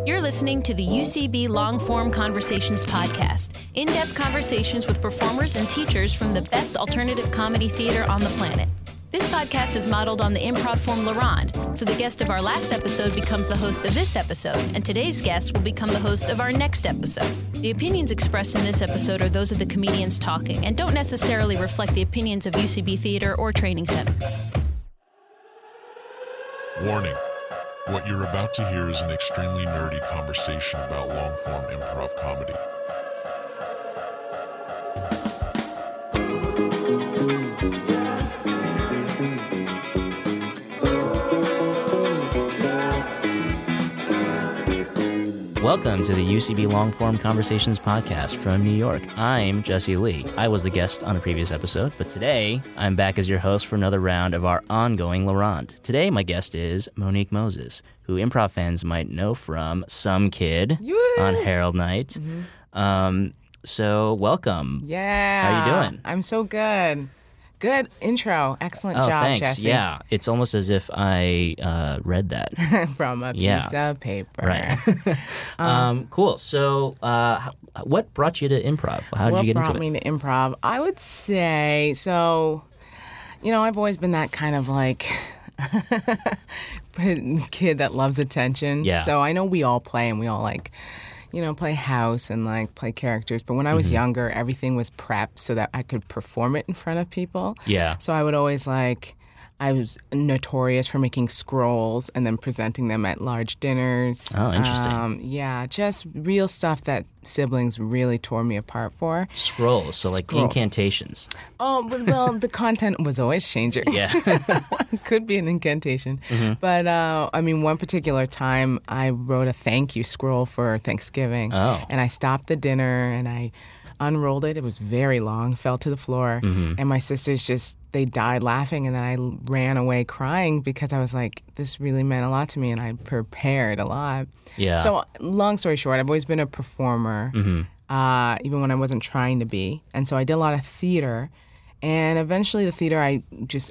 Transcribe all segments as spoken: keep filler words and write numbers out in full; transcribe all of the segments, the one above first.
You're listening to the U C B Long Form Conversations podcast, in-depth conversations with performers and teachers from the best alternative comedy theater on the planet. This podcast is modeled on the improv form La Ronde, so the guest of our last episode becomes the host of this episode, and today's guest will become the host of our next episode. The opinions expressed in this episode are those of the comedians talking and don't necessarily reflect the opinions of U C B Theater or Training Center. Warning. What you're about to hear is an extremely nerdy conversation about long-form improv comedy. Welcome to the U C B Long Form Conversations podcast from New York. I'm Jesse Lee. I was the guest on a previous episode, but today I'm back as your host for another round of our ongoing La Ronde. Today my guest is Monique Moses, who improv fans might know from Some Kid Woo! on Herald Night. Mm-hmm. Um, so welcome. Yeah. How are you doing? I'm so good. Good intro. Excellent oh, job, thanks. Jesse. Yeah, it's almost as if I uh, read that. From a piece Yeah. of paper. Right. um, um, cool. So uh, what brought you to improv? How did what you get into brought it? me to improv? I would say, so, you know, I've always been that kind of like kid that loves attention. Yeah. So I know we all play and we all like, you know, play house and like play characters. But when I was Mm-hmm. younger, everything was prepped so that I could perform it in front of people. Yeah. So I would always like, I was notorious for making scrolls and then presenting them at large dinners. Oh, interesting. Um, yeah, just real stuff that siblings really tore me apart for. Scrolls, so like Scrolls. incantations. Oh, but, well, the content was always changing. Yeah. Could be an incantation. Mm-hmm. But, uh, I mean, one particular time I wrote a thank you scroll for Thanksgiving. Oh. And I stopped the dinner and I unrolled it. It was very long, fell to the floor. Mm-hmm. And my sisters just, they died laughing. And then I ran away crying because I was like, this really meant a lot to me. And I prepared a lot. Yeah. So long story short, I've always been a performer, Mm-hmm. uh, even when I wasn't trying to be. And so I did a lot of theater. And eventually the theater I just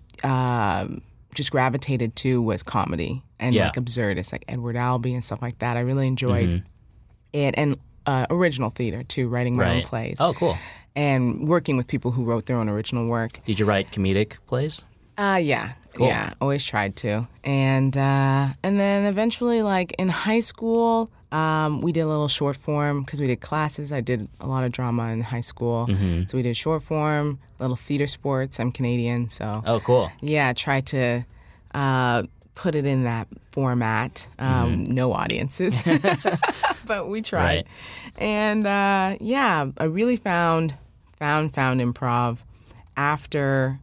uh, just gravitated to was comedy and Yeah. like absurdist, like Edward Albee and stuff like that. I really enjoyed Mm-hmm. it. And uh, original theater, too, writing my own Right. plays. Oh, cool. And working with people who wrote their own original work. Did you write comedic plays? Uh, yeah. Cool. Yeah, always tried to. And uh, and then eventually, like, in high school, um, we did a little short form because we did classes. I did a lot of drama in high school. Mm-hmm. So we did short form, little theater sports. I'm Canadian, so Oh, cool. yeah, tried to uh, put it in that format. Um, Mm-hmm. No audiences, but we tried. Right. And uh, yeah, I really found found found improv after.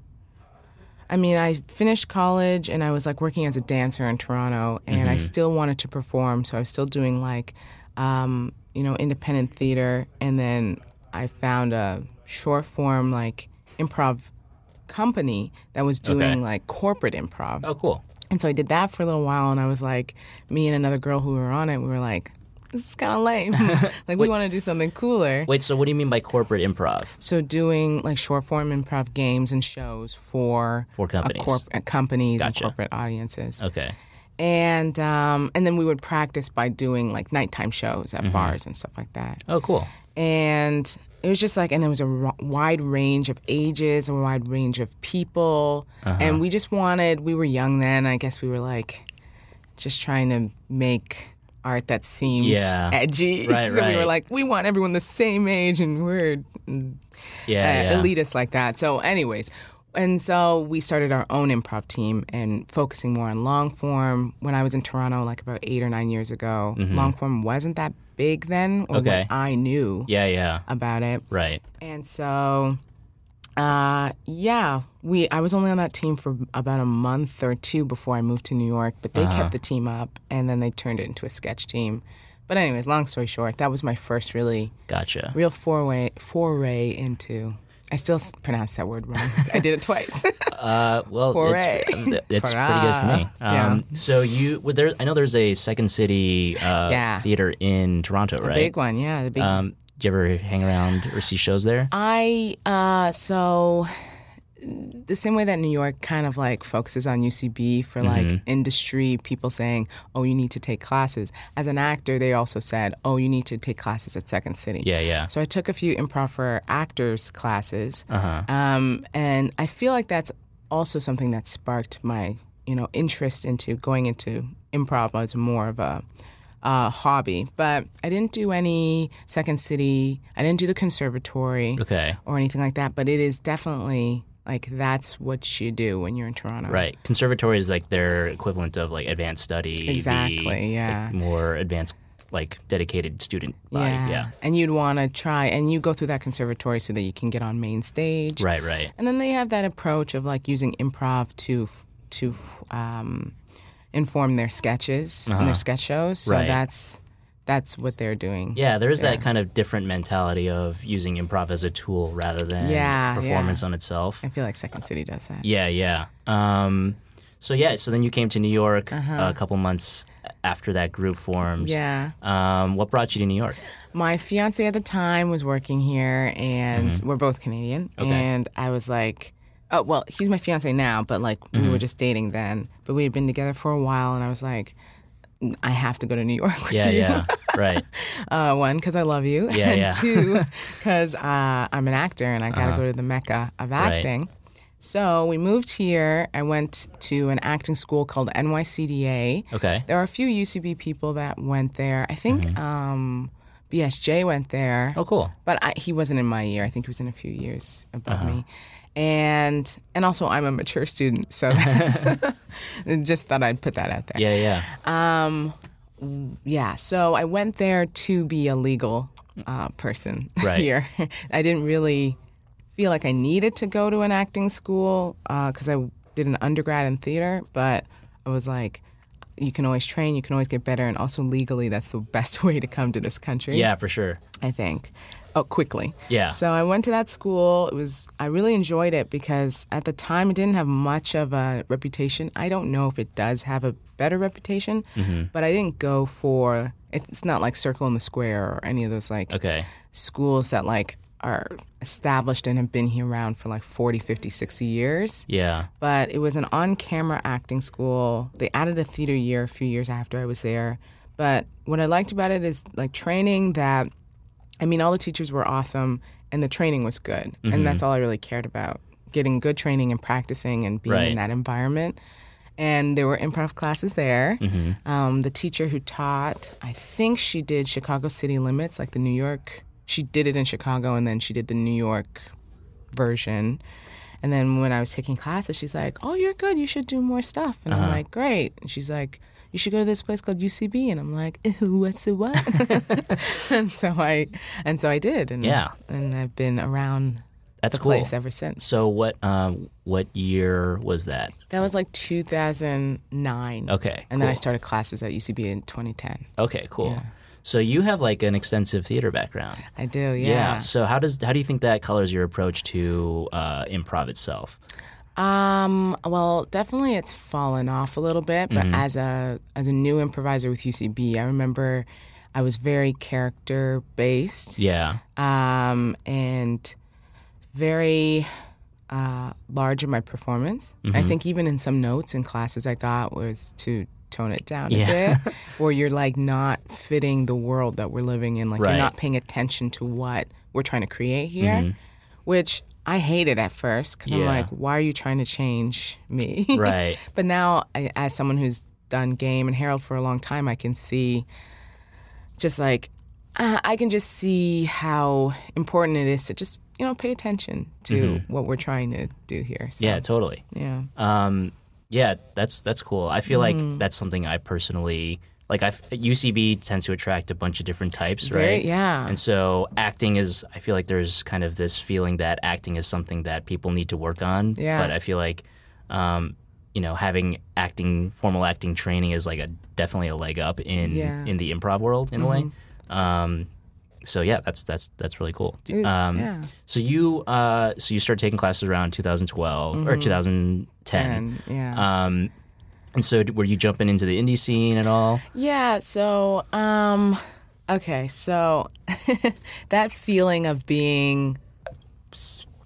I mean, I finished college and I was like working as a dancer in Toronto, and I still wanted to perform, so I was still doing like, um, you know, independent theater, and then I found a short form like improv company that was doing Okay. like corporate improv. Oh, cool. And so I did that for a little while, and I was like, me and another girl who were on it, we were like, this is kind of lame. Like, we Wait. want to do something cooler. Wait, so what do you mean by corporate improv? So doing like short form improv games and shows for For companies. a corp- uh, companies Gotcha. and corporate audiences. Okay. And um, and then we would practice by doing like nighttime shows Mm-hmm. at bars and stuff like that. Oh, cool. And it was just like, and there was a r- wide range of ages, a wide range of people. Uh-huh. And we just wanted, we were young then, I guess we were like just trying to make art that seemed Yeah. edgy. Right, so we were right. like, we want everyone the same age, and we're uh, Yeah, yeah. elitist like that. So anyways, and so we started our own improv team and focusing more on long form. When I was in Toronto, like about eight or nine years ago, long form wasn't that big then, or Mm-hmm. Okay. what I knew Yeah, yeah. about it. Right. And so, uh, yeah, we. I was only on that team for about a month or two before I moved to New York, but they Uh-huh. kept the team up, and then they turned it into a sketch team. But anyways, long story short, that was my first really, Gotcha. real foray foray into. I still s- pronounce that word wrong. I did it twice. Uh, well, Hooray. it's, it's pretty good for me. Yeah. Um, so you, well, there, I know there's a Second City uh, Yeah. theater in Toronto, right? Big one, yeah, the big. Um, do you ever hang around or see shows there? I uh, so the same way that New York kind of like focuses on U C B for like Mhm. industry people saying, oh, you need to take classes. As an actor, they also said, oh, you need to take classes at Second City. Yeah, yeah. So I took a few improv for actors classes. Uh-huh. Um, and I feel like that's also something that sparked my, you know, interest into going into improv as more of a uh, hobby. But I didn't do any Second City. I didn't do the conservatory Okay. or anything like that. But it is definitely like that's what you do when you're in Toronto. Right. Conservatory is like their equivalent of like advanced study. Exactly, the, yeah. like, more advanced, like dedicated student body. Yeah. Yeah. And you'd want to try, and you go through that conservatory so that you can get on main stage. Right, right. And then they have that approach of like using improv to f- to f- um, inform their sketches Uh-huh. and their sketch shows. So Right. that's that's what they're doing. Yeah, there's Yeah. that kind of different mentality of using improv as a tool rather than Yeah, performance yeah. on itself. I feel like Second City does that. Yeah, yeah. Um, so yeah, so then you came to New York a couple months after that group formed. Uh-huh. Yeah. Um, what brought you to New York? My fiance at the time was working here, and we're both Canadian. Mm-hmm. Okay. And I was like, oh, well, he's my fiance now, but like we Mm-hmm. were just dating then. But we had been together for a while, and I was like, I have to go to New York with Yeah, you. yeah. Right. Uh, one, because I love you. Yeah, and yeah. two, because uh, I'm an actor and I got to Uh-huh. go to the mecca of Right. acting. So we moved here. I went to an acting school called N Y C D A. Okay. There are a few U C B people that went there. I think Mm-hmm. um, B S J went there. Oh, cool. But I, he wasn't in my year. I think he was in a few years above Uh-huh. me. And and also I'm a mature student, so that's just thought I'd put that out there. Yeah, yeah. Um, yeah. So I went there to be a legal uh, person Right. here. I didn't really feel like I needed to go to an acting school because I did an undergrad in theater, but I was like, you can always train, you can always get better, and also legally, that's the best way to come to this country. Yeah, for sure. I think. Oh, quickly. Yeah. So I went to that school. It was I really enjoyed it because at the time it didn't have much of a reputation. I don't know if it does have a better reputation, Mm-hmm. but I didn't go for it's not like Circle in the Square or any of those like Okay. schools that like are established and have been here around for like forty, fifty, sixty years. Yeah. But it was an on-camera acting school. They added a theater year a few years after I was there. But what I liked about it is like training that, I mean, all the teachers were awesome and the training was good. Mm-hmm. And that's all I really cared about, getting good training and practicing and being Right. in that environment. And there were improv classes there. Mm-hmm. Um, the teacher who taught, I think she did Chicago City Limits, like the New York. She did it in Chicago and then she did the New York version. And then when I was taking classes, she's like, oh, you're good. You should do more stuff. And Uh-huh. I'm like, great. And she's like, you should go to this place called U C B. And I'm like, ew, what's a what? and so I and so I did. And, Yeah. and I've been around That's the cool. place ever since. So what um what year was that? That was like two thousand nine. Okay. And then I cool. started classes at U C B in twenty ten. Okay, cool. Yeah. So you have like an extensive theater background. I do, yeah. So how does how do you think that colors your approach to uh, improv itself? Um, well, definitely it's fallen off a little bit, but Mm-hmm. as a as a new improviser with U C B, I remember I was very character based. Yeah. Um, and very uh, large in my performance. Mm-hmm. I think even in some notes in classes I got was to tone it down Yeah. a bit, where you're like not fitting the world that we're living in. Like Right. you're not paying attention to what we're trying to create here, Mm-hmm. which I hated at first because I'm Yeah. like, why are you trying to change me? Right. But now, I, as someone who's done Game and Herald for a long time, I can see just like, uh, I can just see how important it is to just, you know, pay attention to what we're trying to do here. So, Mm-hmm. Yeah, totally. yeah. Um, yeah, that's that's cool. I feel Mm-hmm. like that's something I personally like. I U C B tends to attract a bunch of different types, Very- right? yeah. And so acting is. I feel like there's kind of this feeling that acting is something that people need to work on. Yeah. But I feel like, um, you know, having acting formal acting training is like a definitely a leg up in Yeah. Mm-hmm. in the improv world in a way. Um, so yeah, that's that's that's really cool. Ooh, Um, yeah. So you uh, so you started taking classes around two thousand twelve or two thousand ten. And, yeah. Um, and so were you jumping into the indie scene at all? Yeah, so um okay, so that feeling of being s-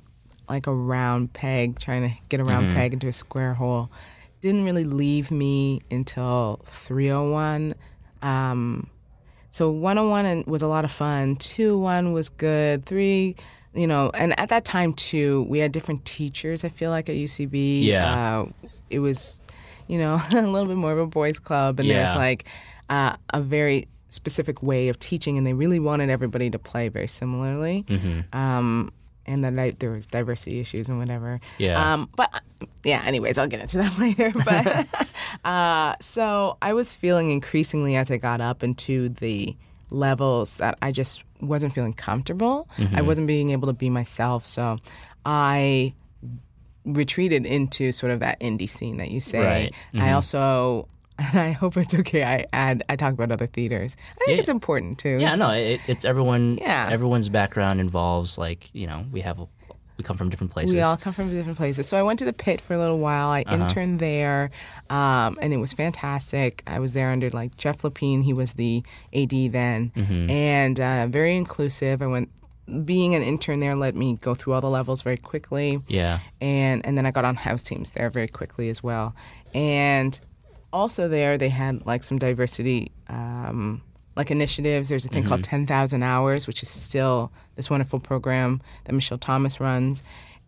like a round peg, trying to get a round Mm-hmm. peg into a square hole. Didn't really leave me until three oh one. Um, so one oh one was a lot of fun. two oh one was good. Three, you know, and at that time too, we had different teachers. I feel like at U C B, Yeah. uh, it was, you know, a little bit more of a boys' club, and Yeah. there's like uh, a very specific way of teaching, and they really wanted everybody to play very similarly. Mm-hmm. Um, and then I, there was diversity issues and whatever. Yeah. Um, but yeah, anyways, I'll get into that later. But uh, so I was feeling increasingly as I got up into the levels that I just wasn't feeling comfortable. Mm-hmm. I wasn't being able to be myself. So I retreated into sort of that indie scene that you say. Right. Mm-hmm. I also, I hope it's okay, I add, I talk about other theaters. I think Yeah. it's important too. Yeah, no, it, it's everyone. Yeah. Everyone's background involves like you know we have a, we come from different places. We all come from different places. So I went to the Pit for a little while. I Uh-huh. interned there, um, and it was fantastic. I was there under like Jeff Lapine. He was the A D then, Mm-hmm. and uh, very inclusive. I went. Being an intern there let me go through all the levels very quickly. Yeah. And and then I got on house teams there very quickly as well. And also there they had like some diversity um, like initiatives. There's a thing called ten thousand hours, which is still this wonderful program that Michelle Thomas runs.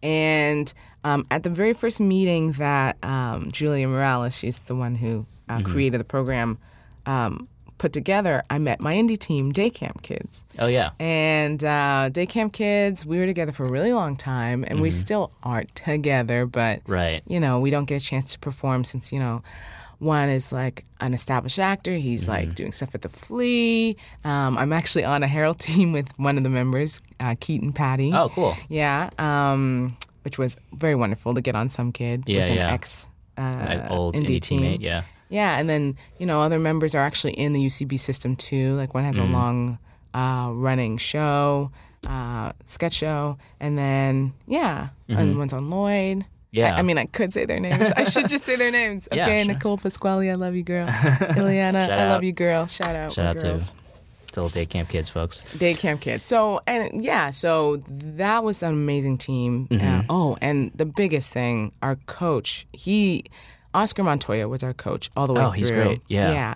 And um, at the very first meeting that um, Julia Morales, she's the one who uh, created the program, um, put together, I met my indie team, Day Camp Kids. Oh yeah. And uh, Day Camp Kids, we were together for a really long time, and we still aren't together, but, Right. you know, we don't get a chance to perform since, you know, one is like an established actor. He's like doing stuff at the Flea. Um, I'm actually on a Herald team with one of the members, uh, Keaton Patty. Oh, cool. Yeah, um, which was very wonderful to get on Some Kid Yeah, with an yeah. ex uh, An old indie indie team. teammate. Yeah. Yeah, and then, you know, other members are actually in the U C B system too. Like one has Mm. a long uh, running show, uh, sketch show, and then, yeah, and one's on Lloyd. Mm-hmm. Yeah. I, I mean, I could say their names. I should just say their names. Yeah, Okay, sure. Nicole Pasquale, I love you, girl. Ileana, Shout I love out. you, girl. Shout out, Shout my out girls. to still Day Camp Kids, folks. Day Camp Kids. So, and yeah, so that was an amazing team. Mm-hmm. Uh, oh, and the biggest thing, our coach, he, Oscar Montoya was our coach all the way Oh, through. he's great. Yeah. Yeah.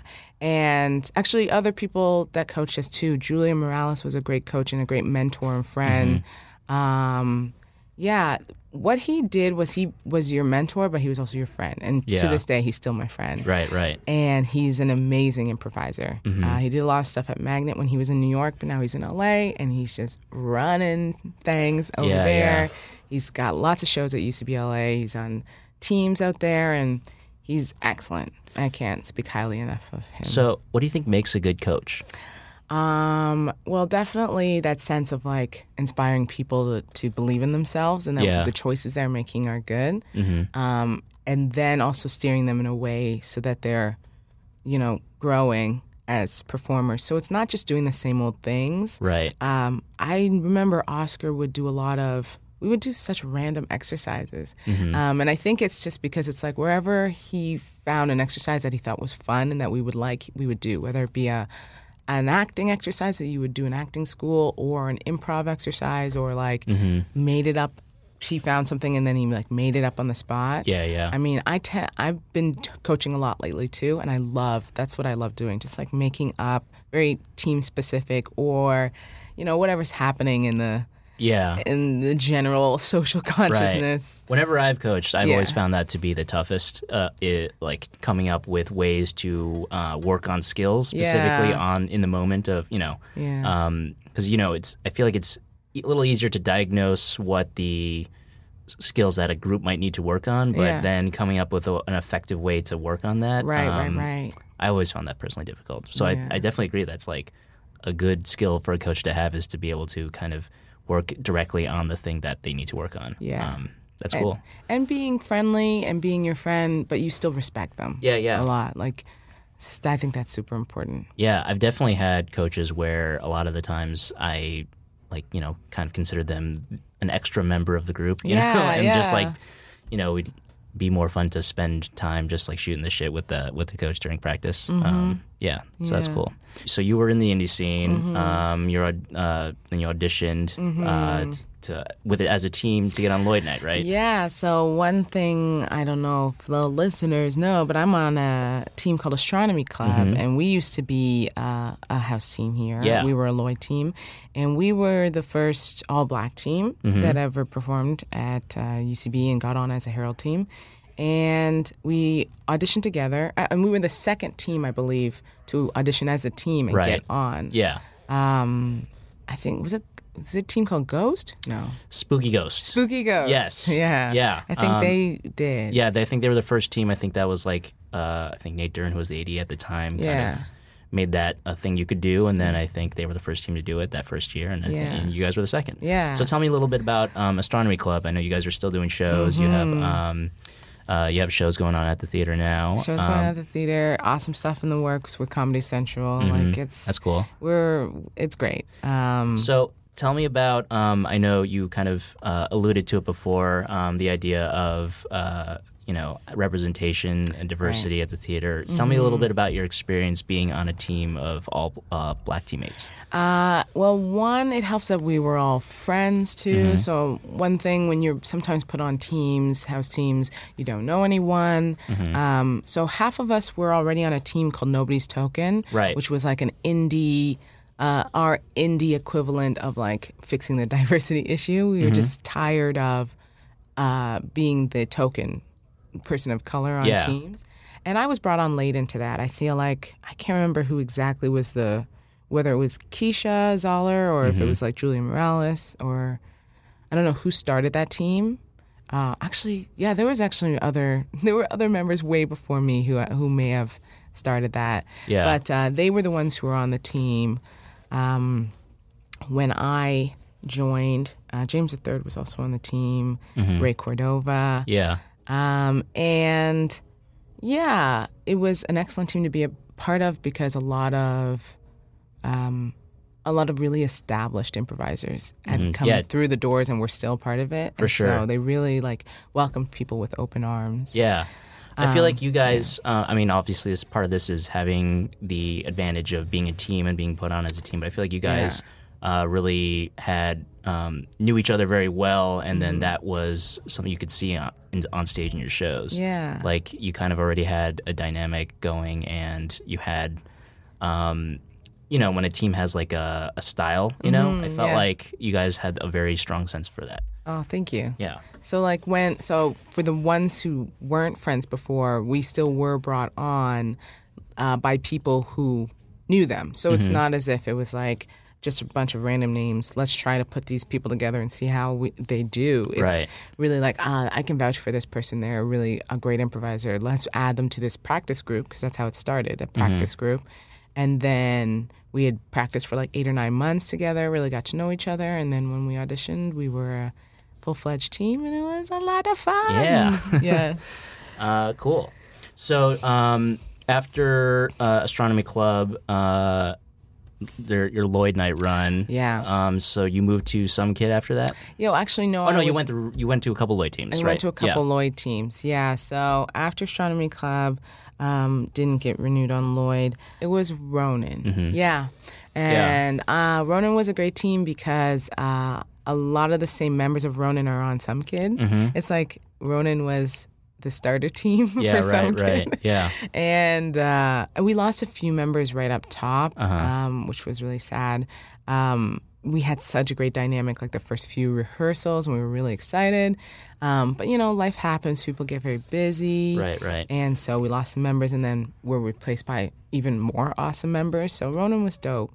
And actually, other people that coached us too. Julia Morales was a great coach and a great mentor and friend. Mm-hmm. Um, yeah, what he did was he was your mentor, but he was also your friend. And to Yeah. this day, he's still my friend. Right. Right. And he's an amazing improviser. Mm-hmm. Uh, he did a lot of stuff at Magnet when he was in New York, but now he's in L A, and he's just running things over Yeah, there. yeah. He's got lots of shows at U C B L A. He's on teams out there, and he's excellent. I can't speak highly enough of him. So, what do you think makes a good coach? Um, well, definitely that sense of like inspiring people to, to believe in themselves and that Yeah. the choices they're making are good. Mm-hmm. Um, and then also steering them in a way so that they're, you know, growing as performers. So it's not just doing the same old things. Right. Um, I remember Oscar would do a lot of, we would do such random exercises. Mm-hmm. Um, and I think it's just because it's like wherever he found an exercise that he thought was fun and that we would like, we would do, whether it be a an acting exercise that you would do in acting school or an improv exercise or like Mm-hmm. made it up. She found something and then he like made it up on the spot. Yeah. Yeah. I mean, I te- I've been t- coaching a lot lately too, and I love that's what I love doing. Just like making up very team specific, or you know whatever's happening in the yeah. in the general social consciousness. Whenever I've coached, I've Yeah. always found that to be the toughest. Uh, it, like coming up with ways to uh, work on skills specifically Yeah. on in the moment of you know, Yeah. because you know it's. I feel like it's a little easier to diagnose what the s- skills that a group might need to work on, but Yeah. then coming up with a, an effective way to work on that. Right, um, right, right. I always found that personally difficult. So Yeah. I, I definitely agree that's like a good skill for a coach to have is to be able to kind of work directly on the thing that they need to work on. Yeah. Um, that's And- cool. And being friendly and being your friend, but you still respect them. Yeah, yeah. A lot. Like, s- I think that's super important. Yeah, I've definitely had coaches where a lot of the times I, like, you know, kind of considered them an extra member of the group, you Yeah, know, and just yeah. like, you know, we'd be more fun to spend time just like shooting the shit with the with the coach during practice. Um, yeah, so that's Yeah. cool. So you were in the indie scene. Um, you're uh, then you auditioned uh, t- to with it as a team to get on Lloyd Night, right? Yeah, so one thing, I don't know if the listeners know, but I'm on a team called Astronomy Club, mm-hmm. and we used to be uh, a house team here. Yeah. We were a Lloyd team, and we were the first all-black team mm-hmm. that ever performed at uh, U C B and got on as a Herald team. And we auditioned together, and we were the second team, I believe, to audition as a team and right. get on. Yeah. Um, I think, was it was it a team called Ghost? No. Spooky Ghost. Spooky Ghost. Yes. Yeah. Yeah. I think um, they did. Yeah, they, I think they were the first team. I think that was like, uh, I think Nate Dern, who was the A D at the time, yeah. kind of made that a thing you could do. And then I think they were the first team to do it that first year. And, I yeah. think, and you guys were the second. Yeah. So tell me a little bit about um, Astronomy Club. I know you guys are still doing shows. Mm-hmm. You have... Um, Uh, you have shows going on at the theater now. Shows um, going on at the theater. Awesome stuff in the works with Comedy Central. Mm-hmm. Like it's that's cool. We're it's great. Um, so tell me about. Um, I know you kind of uh, alluded to it before. Um, the idea of uh, you know representation and diversity right. at the theater. Tell mm-hmm. me a little bit about your experience being on a team of all uh, black teammates. Uh, well, one, it helps that we were all friends too. Mm-hmm. So one thing when you're sometimes put on teams, house teams, you don't know anyone. Mm-hmm. Um, so half of us were already on a team called Nobody's Token, right. which was like an indie. Uh, our indie equivalent of like fixing the diversity issue. We were mm-hmm. just tired of uh, being the token person of color on yeah. teams. And I was brought on late into that. I feel like, I can't remember who exactly was the, whether it was Keisha Zoller or mm-hmm. if it was like Julia Morales or, I don't know who started that team. Uh, actually, yeah, there was actually other, there were other members way before me who who may have started that. Yeah. But uh, they were the ones who were on the team. Um, when I joined, uh, James the Third was also on the team, mm-hmm. Ray Cordova. Yeah. Um, and yeah, it was an excellent team to be a part of because a lot of um, a lot of really established improvisers had mm-hmm. come yeah. through the doors and were still part of it. For and sure. So they really like welcomed people with open arms. Yeah. I feel like you guys, yeah. uh, I mean, obviously this part of this is having the advantage of being a team and being put on as a team, but I feel like you guys yeah. uh, really had, um, knew each other very well, and then that was something you could see on, on stage in your shows. Yeah. Like you kind of already had a dynamic going, and you had, um, you know, when a team has like a, a style, you know, mm, I felt yeah. like you guys had a very strong sense for that. Oh, thank you. Yeah. So like when, so for the ones who weren't friends before, we still were brought on uh, by people who knew them. So mm-hmm. it's not as if it was like just a bunch of random names. Let's try to put these people together and see how we, they do. It's right. really like, ah, I can vouch for this person. They're really a great improviser. Let's add them to this practice group because that's how it started, a practice mm-hmm. group. And then we had practiced for like eight or nine months together, really got to know each other. And then when we auditioned, we were a full-fledged team, and it was a lot of fun. Yeah. yeah. Uh, cool. So um, after uh, Astronomy Club, uh, their, your Lloyd Night run. Yeah. Um, so you moved to Some Kid after that? Yo, actually, no. Oh, no, I you was, went to you went to a couple Lloyd teams, I right? went to a couple yeah. Lloyd teams, yeah. So after Astronomy Club, um, didn't get renewed on Lloyd. It was Ronin. Mm-hmm. Yeah. And yeah. Uh, Ronin was a great team because uh, a lot of the same members of Ronin are on Some Kid. Mm-hmm. It's like Ronin was the starter team yeah, for right, Some Kid. Right, yeah. And uh, we lost a few members right up top, uh-huh. um, which was really sad. Um, we had such a great dynamic, like the first few rehearsals, and we were really excited. Um, but, you know, life happens. People get very busy. Right, right. And so we lost some members, and then were replaced by even more awesome members. So Ronin was dope.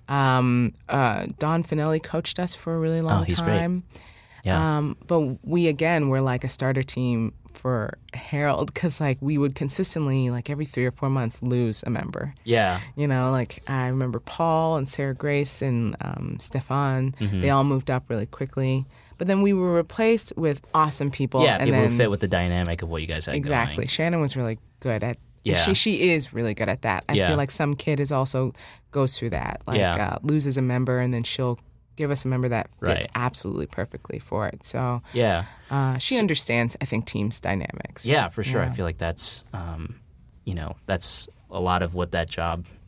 Um, uh, Don Finelli coached us for a really long oh, he's time. Great. Yeah. Um, but we, again, were like a starter team for Herald because, like, we would consistently, like, every three or four months lose a member. Yeah. You know, like, I remember Paul and Sarah Grace and um, Stefan. Mm-hmm. They all moved up really quickly. But then we were replaced with awesome people. Yeah, and people then, who fit with the dynamic of what you guys had exactly. going. Shannon was really good at Yeah. She she is really good at that. I yeah. feel like Some Kid is also goes through that. Like yeah. uh, loses a member and then she'll give us a member that fits right. absolutely perfectly for it. So yeah, uh, she so, understands, I think, teams dynamics. Yeah, for sure. Yeah. I feel like that's um, you know that's a lot of what that job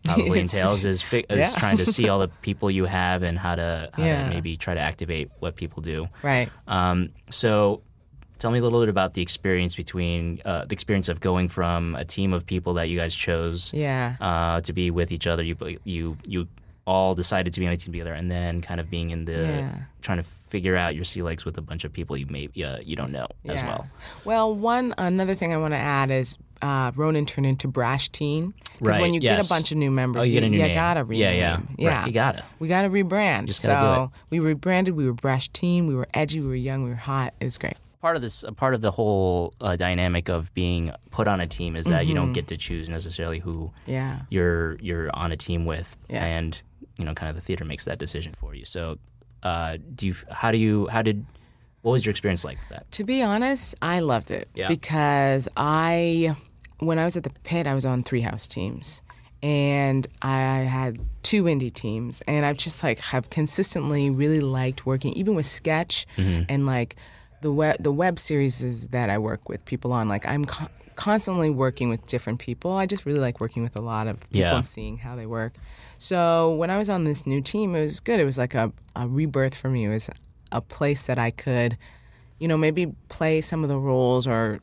probably It's- entails is, fi- is Yeah. trying to see all the people you have and how to, how Yeah. to maybe try to activate what people do. Right. Um, so tell me a little bit about the experience between uh, the experience of going from a team of people that you guys chose Yeah. uh, to be with each other. You you you all decided to be on a team together, and then kind of being in the Yeah. trying to figure out your sea legs with a bunch of people you may uh, you don't know as Yeah. well. Well, one another thing I want to add is uh, Ronan turned into Brash Teen because Right, when you get yes. a bunch of new members, Oh, you get a new name. gotta rename. Yeah, yeah. yeah. Right, you gotta. We gotta rebrand. Just so gotta do it. we rebranded. We were Brash Teen. We were edgy. We were young. We were hot. It was great. Part of this, a part of the whole uh, dynamic of being put on a team is that you don't get to choose necessarily who Yeah. you're you're on a team with, Yeah. and you know, kind of the theater makes that decision for you. So, uh, do you? How do you? How did? What was your experience like with that? To be honest, I loved it Yeah. because I, when I was at the Pit, I was on three house teams, and I had two indie teams, and I've just like have consistently really liked working, even with sketch and like the web the web series that I work with people on. Like I'm co- constantly working with different people. I just really like working with a lot of people Yeah. and seeing how they work. So when I was on this new team, it was good. It was like a, a rebirth for me. It was a place that I could, you know, maybe play some of the roles or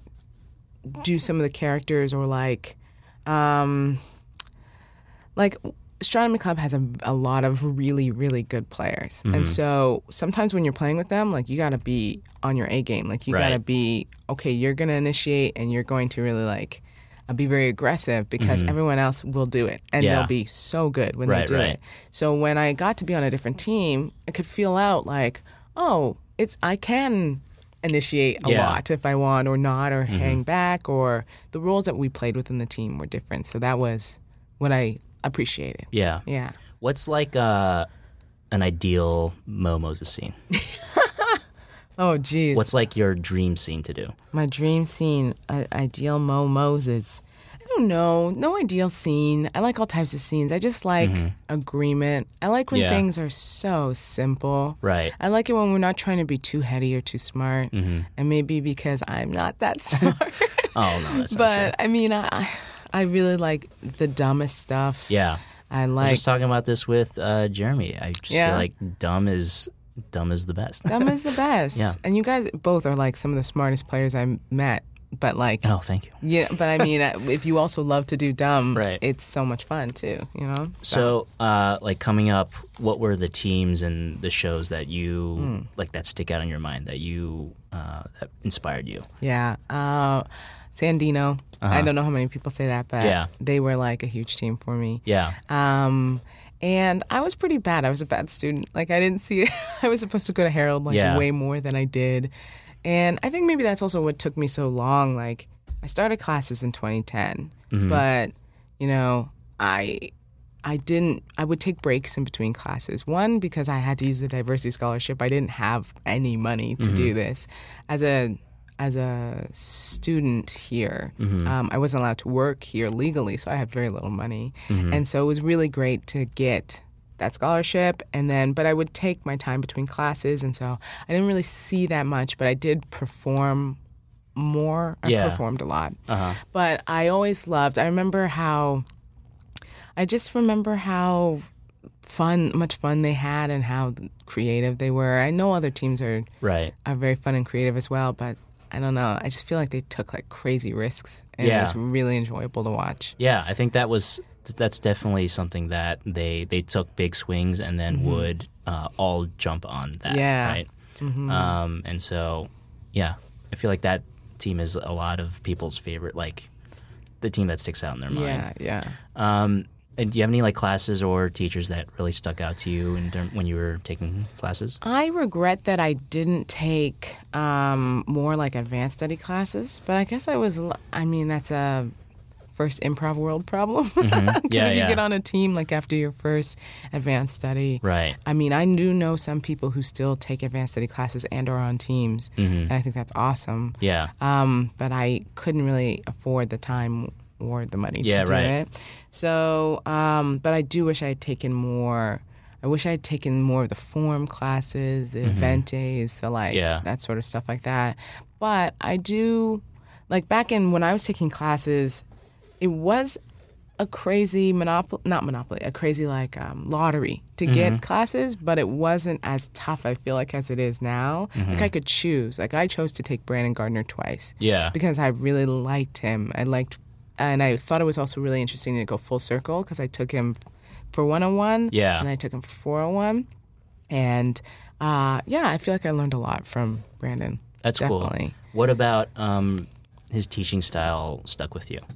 do some of the characters or like, um, like Astronomy Club has a, a lot of really, really good players. And so sometimes when you're playing with them, like you got to be on your A game. Like you got to Right. be, okay, you're going to initiate and you're going to really like uh, be very aggressive because everyone else will do it. And Yeah. they'll be so good when Right, they do right. it. So when I got to be on a different team, I could feel out like, oh, it's I can initiate a Yeah. lot if I want or not or hang back or the roles that we played within the team were different. So that was what I appreciated. Yeah. Yeah. What's like uh, an ideal Mo Moses scene? Oh, geez. What's like your dream scene to do? my dream scene? Uh, ideal Mo Moses. I don't know. No ideal scene. I like all types of scenes. I just like agreement. I like when Yeah. things are so simple. Right. I like it when we're not trying to be too heady or too smart. And maybe because I'm not that smart. Oh no, that's not But I mean, I I really like the dumbest stuff. Yeah. I I was like just talking about this with uh, Jeremy. I just Yeah. feel like dumb is dumb is the best. dumb is the best. Yeah. And you guys both are like some of the smartest players I met. But like, Oh, thank you. yeah. But I mean, uh, if you also love to do dumb, Right. it's so much fun too. You know. So, uh, like coming up, what were the teams and the shows that you Hmm. like that stick out in your mind that you uh, that inspired you? Yeah. Uh, Sandino. I don't know how many people say that, but Uh-huh. Yeah. they were like a huge team for me. Yeah. Um, and I was pretty bad. I was a bad student. Like I didn't see it. I was supposed to go to Harold like Yeah. way more than I did. And I think maybe that's also what took me so long. Like I started classes in twenty ten, Mm-hmm. but you know, I I didn't I would take breaks in between classes. One, because I had to use the diversity scholarship. I didn't have any money to do this. As a as a student here, um, I wasn't allowed to work here legally, so I had very little money. And so it was really great to get that scholarship. And then, but I would take my time between classes, and so I didn't really see that much, but I did perform more. I Yeah. performed a lot. Uh-huh. But I always loved, I remember how, I just remember how fun, much fun they had and how creative they were. I know other teams are, Right. are very fun and creative as well, but I don't know. I just feel like they took like crazy risks, and Yeah. it was really enjoyable to watch. Yeah, I think that was that's definitely something that they they took big swings and then would uh, all jump on that. Yeah. Right. Um, and so, yeah, I feel like that team is a lot of people's favorite, like the team that sticks out in their mind. Yeah, yeah. Um, and do you have any like classes or teachers that really stuck out to you in term, when you were taking classes? I regret that I didn't take um, more like advanced study classes, but I guess I was, l- I mean, that's a first improv world problem. 'Cause Yeah, if you yeah. get on a team like after your first advanced study. Right. I mean, I do know some people who still take advanced study classes and are on teams, and I think that's awesome. Yeah. Um, but I couldn't really afford the time or the money Yeah, to do right. it. So, um, but I do wish I had taken more. I wish I had taken more of the form classes, the event days, the like Yeah. that sort of stuff like that. But I do, like back in when I was taking classes, it was a crazy monopoly, not monopoly, a crazy like um, lottery to get Mm-hmm. classes, but it wasn't as tough, I feel like, as it is now. Mm-hmm. Like I could choose. Like I chose to take Brandon Gardner twice. Yeah. Because I really liked him. I liked, and I thought it was also really interesting to go full circle because I took him for one oh one. Yeah. And I took him for four oh one. And uh, yeah, I feel like I learned a lot from Brandon. That's Definitely. cool. What about um, his teaching style stuck with you?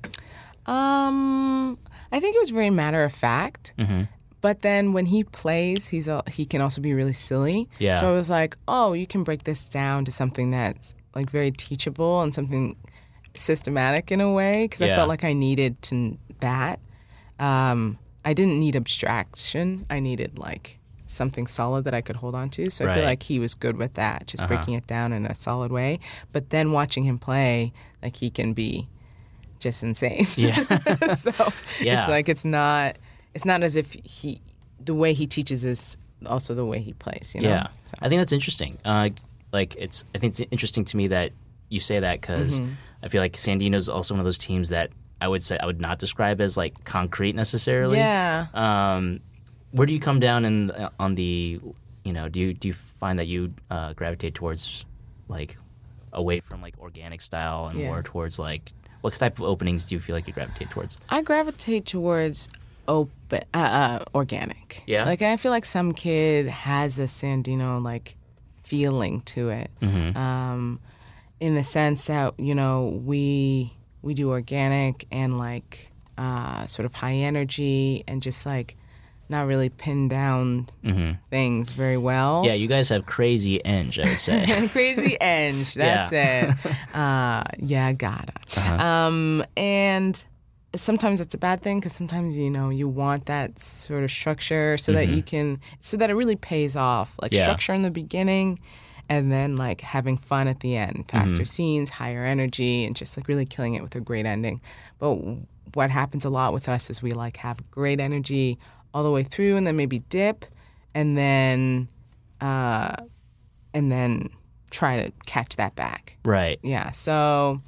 Um, I think it was very matter of fact. Mm-hmm. But then when he plays, he's a, he can also be really silly. Yeah. So I was like, oh, you can break this down to something that's like very teachable and something systematic in a way because Yeah. I felt like I needed to that. Um, I didn't need abstraction. I needed like something solid that I could hold on to. So I Right. feel like he was good with that, just Uh-huh. breaking it down in a solid way. But then watching him play, like he can be just insane. Yeah. so Yeah. it's like it's not it's not as if he the way he teaches is also the way he plays, you know? Yeah, So, I think that's interesting. Uh, like it's, I think it's interesting to me that you say that because Mm-hmm. I feel like Sandino's also one of those teams that I would say I would not describe as like concrete necessarily. yeah. Um, where do you come down in on the, you know, do you do you find that you uh, gravitate towards like away from like organic style and Yeah. more towards like what type of openings do you feel like you gravitate towards? I gravitate towards open uh, uh organic. Yeah? Like I feel like some kid has a Sandino like feeling to it. Mm-hmm. Um in the sense that, you know, we we do organic and like uh sort of high energy and just like not really pin down things very well. Mm-hmm. Yeah, you guys have crazy eng, I would say. Crazy eng. That's Yeah. it. Uh, yeah, gotta. Uh-huh. Um, and sometimes it's a bad thing because sometimes, you know, you want that sort of structure so that you can, so that it really pays off. Like Mm-hmm. Yeah. structure in the beginning and then like having fun at the end. Faster Mm-hmm. scenes, higher energy, and just like really killing it with a great ending. But what happens a lot with us is we like have great energy all the way through and then maybe dip and then uh, and then try to catch that back. Right. Yeah. So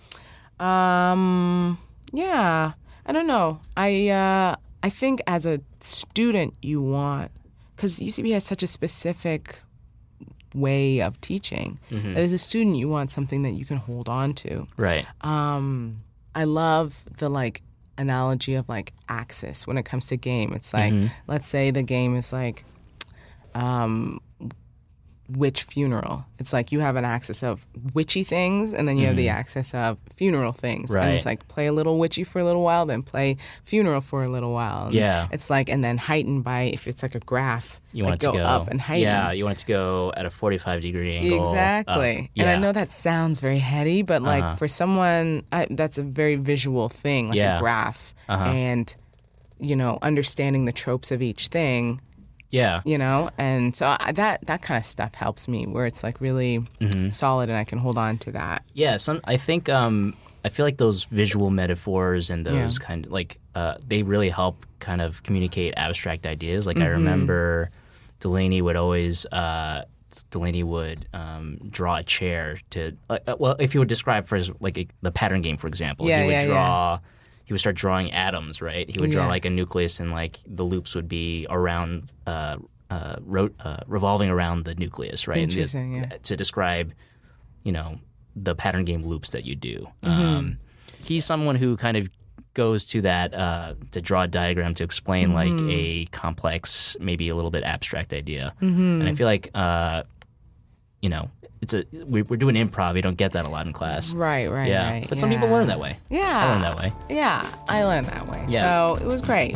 um, yeah, I don't know. I uh, I think as a student you want, because U C B has such a specific way of teaching Mm-hmm. that as a student you want something that you can hold on to. Right. Um, I love the like analogy of like axis when it comes to game. It's like, Mm-hmm. let's say the game is like, um, witch funeral. It's like you have an axis of witchy things, and then you have the axis of funeral things. Mm-hmm. Right. And it's like play a little witchy for a little while, then play funeral for a little while. And Yeah. it's like, and then heighten by if it's like a graph. You like want it to go, go up and heighten. Yeah, you want it to go at a forty-five degree angle. Exactly. up. And I Yeah. know that sounds very heady, but like Uh-huh. for someone, I, that's a very visual thing, like Yeah. a graph. Uh-huh. And, you know, understanding the tropes of each thing, Yeah. you know? And so I, that, that kind of stuff helps me where it's like really Mm-hmm. solid and I can hold on to that. Yeah, some I think um I feel like those visual metaphors and those Yeah. kind of like uh they really help kind of communicate abstract ideas. Like I Mm-hmm. remember Delaney would always uh Delaney would um, draw a chair to uh, uh, well if he would describe for his, like a, the pattern game for example Yeah, he would yeah, draw he would start drawing atoms, right? He would draw Yeah. like a nucleus and like the loops would be around uh uh, ro- uh revolving around the nucleus, right? And the- Interesting, yeah. to describe you know, the pattern game loops that you do. Mm-hmm. Um, he's someone who kind of goes to that uh, to draw a diagram to explain Mm-hmm. like a complex, maybe a little bit abstract idea. Mm-hmm. And I feel like, uh, you know, it's a we, we're doing improv. You don't get that a lot in class. Right, right, yeah, right. but some yeah. people learn that way. Yeah. I learned that way. Yeah, I learned that way. Yeah. So it was great.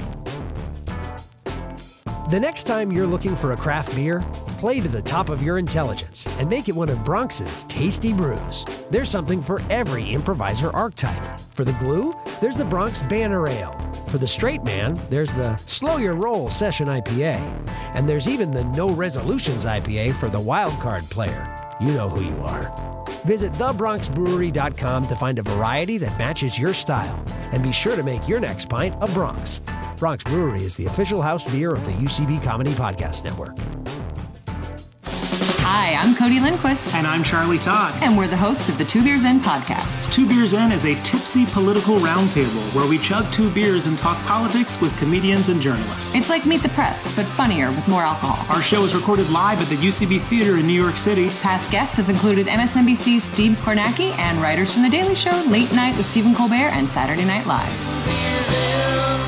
The next time you're looking for a craft beer, play to the top of your intelligence and make it one of Bronx's tasty brews. There's something for every improviser archetype. For the glue, there's the Bronx Banner Ale. For the straight man, there's the Slow Your Roll Session I P A. And there's even the No Resolutions I P A for the wild card player. You know who you are. Visit the bronx brewery dot com to find a variety that matches your style. And be sure to make your next pint a Bronx. Bronx Brewery is the official house beer of the U C B Comedy Podcast Network. Hi, I'm Cody Lindquist. And I'm Charlie Todd. And we're the hosts of the Two Beers In podcast. Two Beers In is a tipsy political roundtable where we chug two beers and talk politics with comedians and journalists. It's like Meet the Press, but funnier with more alcohol. Our show is recorded live at the U C B Theater in New York City. Past guests have included M S N B C's Steve Kornacki and writers from The Daily Show, Late Night with Stephen Colbert, and Saturday Night Live.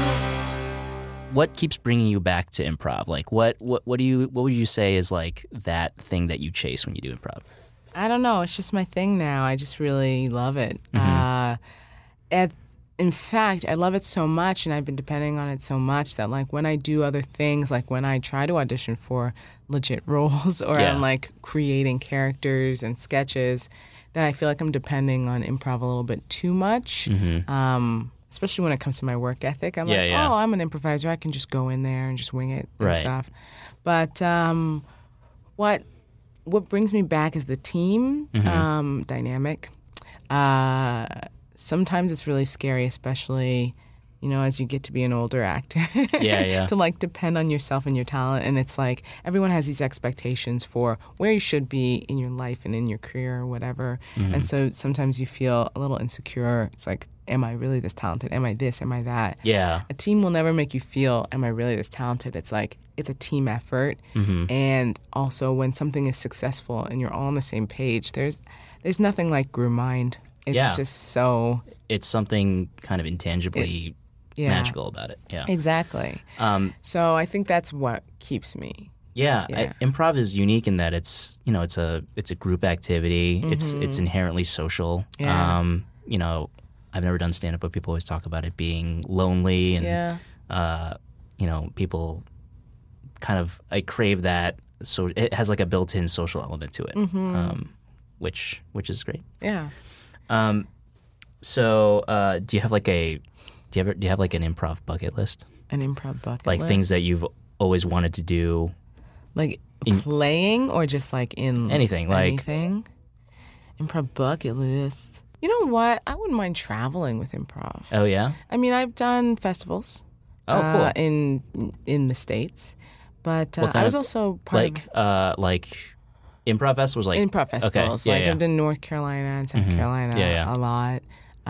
What keeps bringing you back to improv? Like, what, what, what do you, what would you say is like that thing that you chase when you do improv? I don't know. It's just my thing now. I just really love it. Mm-hmm. Uh, at, in fact, I love it so much, and I've been depending on it so much that, like, when I do other things, like when I try to audition for legit roles, or Yeah. I'm like creating characters and sketches, then I feel like I'm depending on improv a little bit too much. Mm-hmm. Um, especially when it comes to my work ethic. I'm Yeah, like, yeah. oh, I'm an improviser. I can just go in there and just wing it and Right. stuff. But um, what what brings me back is the team Mm-hmm. um, dynamic. Uh, sometimes it's really scary, especially, you know, as you get to be an older actor. Yeah, yeah. To like depend on yourself and your talent. And it's like everyone has these expectations for where you should be in your life and in your career or whatever. Mm-hmm. And so sometimes you feel a little insecure. It's like, am I really this talented? Am I this? Am I that? Yeah. A team will never make you feel, am I really this talented? It's like, it's a team effort. Mm-hmm. And also when something is successful and you're all on the same page, there's there's nothing like Grew Mind. It's Yeah. just so... It's something kind of intangibly yeah. magical about it. Yeah. Exactly. Um, So I think that's what keeps me. Yeah, Yeah. I, improv is unique in that it's you know it's a it's a group activity. It's it's inherently social. Mm-hmm. Yeah. Um, you know, I've never done stand up, but people always talk about it being lonely and Yeah. uh, you know people kind of I crave that. So it has like a built-in social element to it, Mm-hmm. um, which which is great. Yeah. Um, so uh, do you have like a do you ever do you have like an improv bucket list? An improv bucket Like list. things that you've always wanted to do. Like in- playing or just like in... Anything, like- Anything? Improv bucket list. You know what? I wouldn't mind traveling with improv. Oh yeah. I mean, I've done festivals. Oh, cool. uh, in in the States, but uh, What kind I was of- also part like uh like improv festivals like of improv festivals. okay, yeah, like yeah. I've done North Carolina and South Carolina Yeah, yeah. a lot,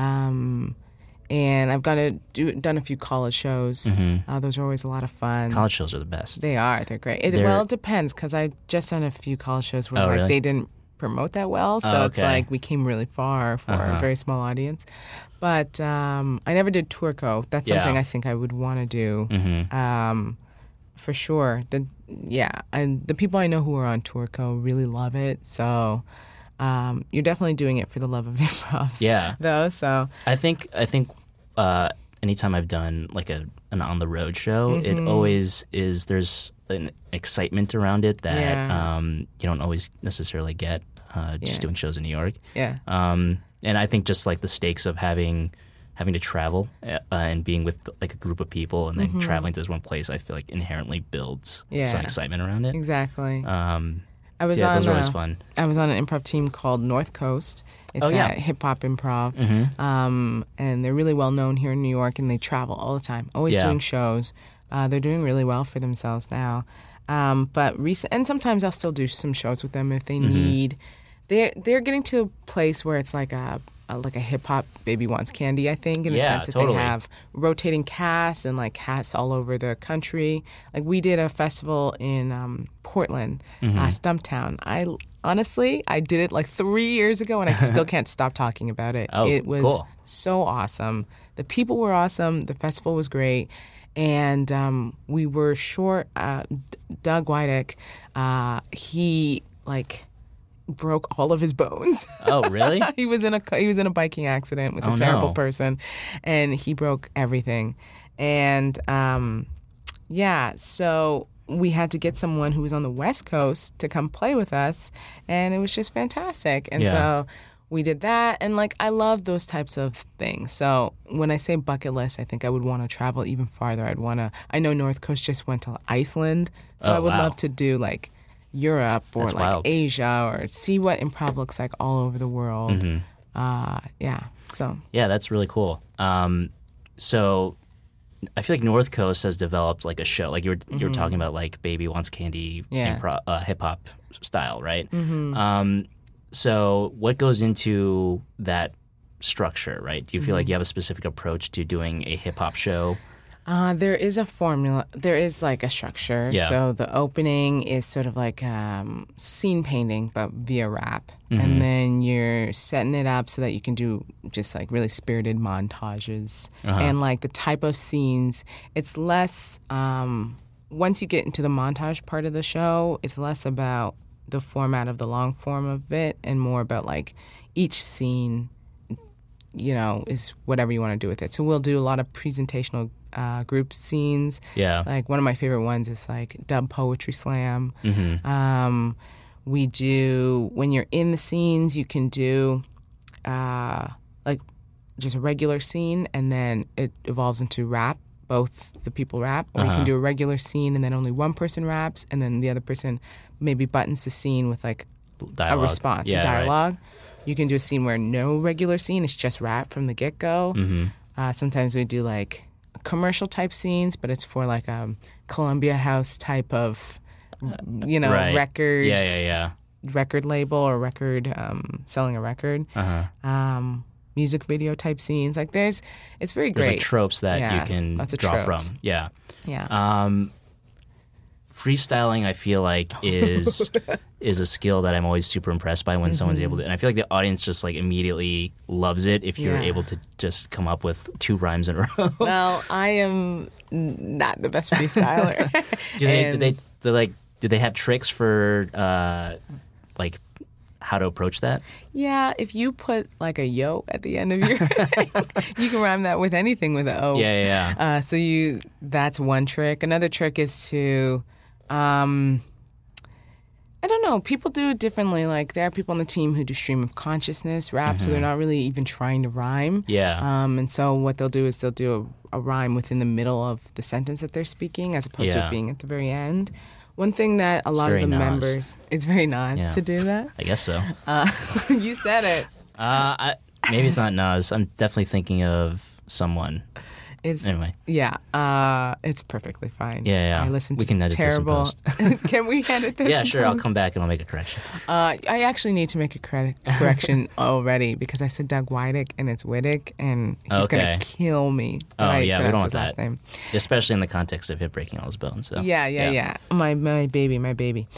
um, and I've got to do done a few college shows. Uh, those are always a lot of fun. college shows are the best. They are. They're great. It, They're- well, it depends because I've just done a few college shows where Oh, like really? they didn't promote that well, so Oh, it's okay. like we came really far for Uh-huh. a very small audience. But um, I never did Tourco. That's Yeah. something I think I would want to do. Mhm. Um, for sure. The, yeah, and the people I know who are on Tourco really love it. So um, you're definitely doing it for the love of improv. Yeah. Though, so I think I think uh anytime I've done like a an on the road show, Mm-hmm. it always is there's an excitement around it that Yeah. um you don't always necessarily get uh just Yeah. doing shows in New York. yeah, Um and I think just like the stakes of having having to travel uh, and being with like a group of people and then traveling to this one place, I feel like inherently builds Mm-hmm. Yeah. some excitement around it. exactly. Um, I was so yeah, on. those are always uh, fun. I was on an improv team called North Coast. It's Oh, yeah. a hip hop improv, Mm-hmm. um, and they're really well known here in New York. And they travel all the time, always Yeah. doing shows. Uh, they're doing really well for themselves now. Um, but recent, and sometimes I'll still do some shows with them if they Mm-hmm. need. They're they're getting to a place where it's like a, a like a hip hop Baby Wants Candy. I think in the Yeah, sense that totally. they have rotating casts and like casts all over the country. Like we did a festival in um, Portland, Mm-hmm. uh, Stumptown. I honestly I did it like three years ago, and I still can't stop talking about it. Oh, it was cool. so awesome. The people were awesome. The festival was great. And um, we were short. Uh, D- Doug Wydick, uh, he like broke all of his bones. Oh, really? he was in a he was in a biking accident with Oh, a terrible no. person, and he broke everything. And um, yeah, so we had to get someone who was on the West Coast to come play with us, and it was just fantastic. And Yeah. so we did that, and like I love those types of things. So when I say bucket list, I think I would want to travel even farther. I'd want to. I know North Coast just went to Iceland, so Oh, I would wow. love to do like Europe or That's like wild. Asia, or see what improv looks like all over the world. Mm-hmm. Uh, yeah. So Yeah, that's really cool. Um, so I feel like North Coast has developed like a show, like you were you were talking about, like Baby Wants Candy, Mm-hmm. Yeah. improv, uh, hip hop style, right? Mm-hmm. Um, so what goes into that structure, right? Do you feel Mm-hmm. like you have a specific approach to doing a hip hop show? Uh, there is a formula. There is like a structure. Yeah. So the opening is sort of like um, scene painting, but via rap. Mm-hmm. And then you're setting it up so that you can do just like really spirited montages. Uh-huh. And like the type of scenes, it's less, um, once you get into the montage part of the show, it's less about the format of the long form of it and more about like each scene, you know, is whatever you want to do with it. So we'll do a lot of presentational uh, group scenes. Yeah. Like one of my favorite ones is like Dub Poetry Slam. Mm-hmm. Um, we do, when you're in the scenes, you can do uh, like just a regular scene and then it evolves into rap. Both the people rap, or Uh-huh. you can do a regular scene and then only one person raps and then the other person maybe buttons the scene with like Dialogue. a response, Yeah, a right. dialogue. You can do a scene where no regular scene, it's just rap from the get-go. Mm-hmm. Uh, sometimes we do like commercial type scenes, but it's for like a Columbia House type of, you know, Right. records, Yeah, yeah, yeah. record label or record, um, selling a record. Uh-huh. Um, music video type scenes. Like there's, it's very There's great. like tropes that Yeah, you can lots of draw tropes. from. Yeah. Yeah. Um, freestyling, I feel like is is a skill that I'm always super impressed by when someone's able to, and I feel like the audience just like immediately loves it if you're Yeah. able to just come up with two rhymes in a row. Well, I am n- not the best freestyler. do they? Do And- they? Do like? Do they have tricks for uh, like how to approach that? Yeah, if you put like a yo at the end of your thing, you can rhyme that with anything with an O. Yeah, yeah, yeah. Uh, so you, that's one trick. Another trick is to, um, I don't know, people do it differently. Like there are people on the team who do stream of consciousness rap, so they're not really even trying to rhyme. Yeah. Um, and so what they'll do is they'll do a, a rhyme within the middle of the sentence that they're speaking, as opposed to Yeah. it being at the very end. One thing that a It's lot of very the Nas. members, it's very Nas Yeah. to do that. I guess so. Uh, you said it. Uh, I, maybe it's not Nas. I'm definitely thinking of someone. It's Anyway. yeah, uh, it's perfectly fine. Yeah, yeah. I listened We to can edit this in terrible. post. Can we edit this? Yeah, in sure. I'll post? come back and I'll make a correction. Uh, I actually need to make a credit correction already because I said Doug Wydick and it's Widdick, and he's Okay. gonna kill me. Oh, when I yeah, we don't pronounce want his last that. name. Especially in the context of him breaking all his bones. So Yeah, yeah, yeah. My my baby, my baby.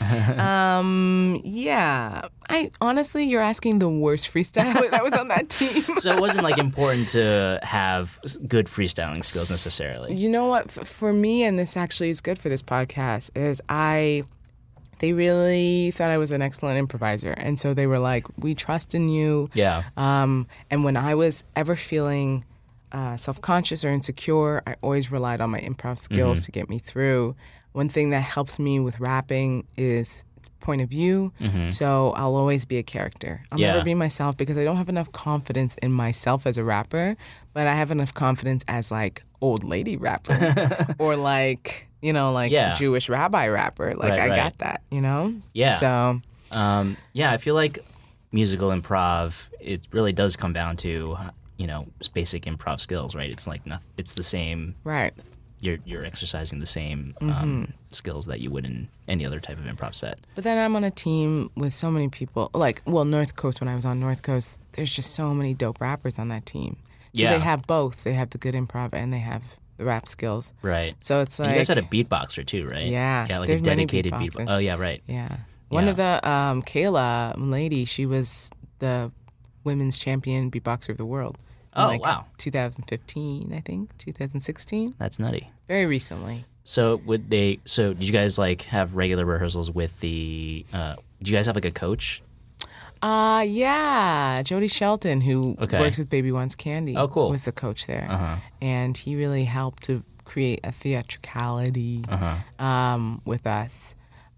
um, yeah. I honestly, you're asking the worst freestyler that was on that team. So it wasn't like important to have good freestyling skills necessarily. You know what? F- for me, and this actually is good for this podcast, is I. They really thought I was an excellent improviser, and so they were like, "We trust in you." Yeah. Um, and when I was ever feeling uh, self-conscious or insecure, I always relied on my improv skills Mm-hmm. to get me through. One thing that helps me with rapping is point of view. So I'll always be a character. I'll Mm-hmm. Yeah. never be myself because I don't have enough confidence in myself as a rapper, but I have enough confidence as like old lady rapper or like, you know, like Yeah. Jewish rabbi rapper. Like Right, I right. got that, you know? Yeah. So Um, yeah, I feel like musical improv, it really does come down to, you know, basic improv skills, right? It's like nothing, it's the same. right. You're you're exercising the same Mm-hmm. um, skills that you would in any other type of improv set. But then I'm on a team with so many people. Like, well, North Coast, when I was on North Coast, there's just so many dope rappers on that team. So Yeah. they have both. They have the good improv and they have the rap skills. Right. So it's like. And you guys had a beatboxer too, right? Yeah, Yeah, like there's a many dedicated beatboxers. beatboxer. Oh, yeah, right. Yeah. One Yeah. of the, um, Kayla lady, she was the women's champion beatboxer of the world. in, Oh, like, wow. twenty fifteen, I think. twenty sixteen. That's nutty. Very recently. So would they? So did you guys like have regular rehearsals with the? Uh, did you guys have like a coach? Uh, yeah. Jody Shelton, who Okay. works with Baby Wants Candy, Oh, cool. was the coach there. Uh-huh. And he really helped to create a theatricality Uh-huh. um, with us.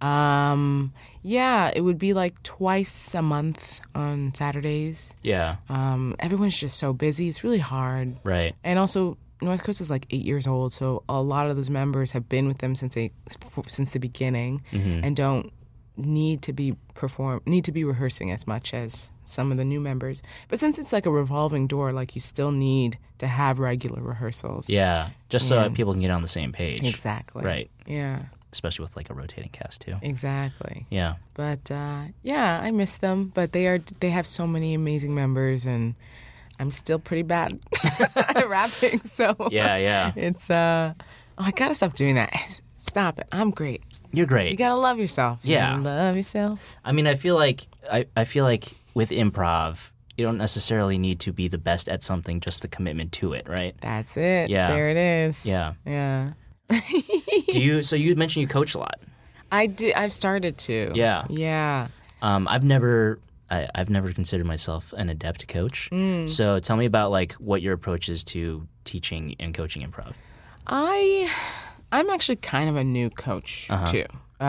Um, yeah, it would be like twice a month on Saturdays. Yeah. Um, everyone's just so busy. It's really hard. Right. And also, North Coast is like eight years old, so a lot of those members have been with them since they f- since the beginning, Mm-hmm. and don't need to be perform need to be rehearsing as much as some of the new members. But since it's like a revolving door, like you still need to have regular rehearsals. Yeah. Just so Yeah. that people can get on the same page. Exactly. Right. Yeah. especially with like a rotating cast too. Exactly. Yeah. But uh, yeah, I miss them. But they are they have so many amazing members, and I'm still pretty bad at rapping. So Yeah, yeah. it's uh, oh, I gotta stop doing that. Stop it. I'm great. You're great. You gotta love yourself. You Yeah. gotta love yourself. I mean, I feel like I, I feel like with improv, you don't necessarily need to be the best at something, just the commitment to it, right? That's it. Yeah. There it is. Yeah. Yeah. Do you? So you mentioned you coach a lot. I do. I've started to. Yeah. Yeah. Um, I've never, I, I've never considered myself an adept coach. Mm. So tell me about like what your approach is to teaching and coaching improv. I, I'm actually kind of a new coach Uh-huh. too.